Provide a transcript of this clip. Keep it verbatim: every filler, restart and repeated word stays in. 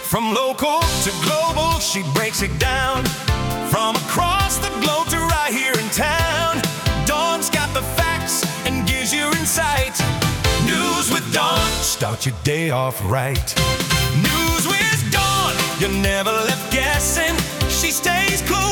From local to global, she breaks it down. From across the globe to right here in town, Dawn's got the facts and gives you insight. News with Dawn, start your day off right. News with Dawn, you're never left guessing. She stays close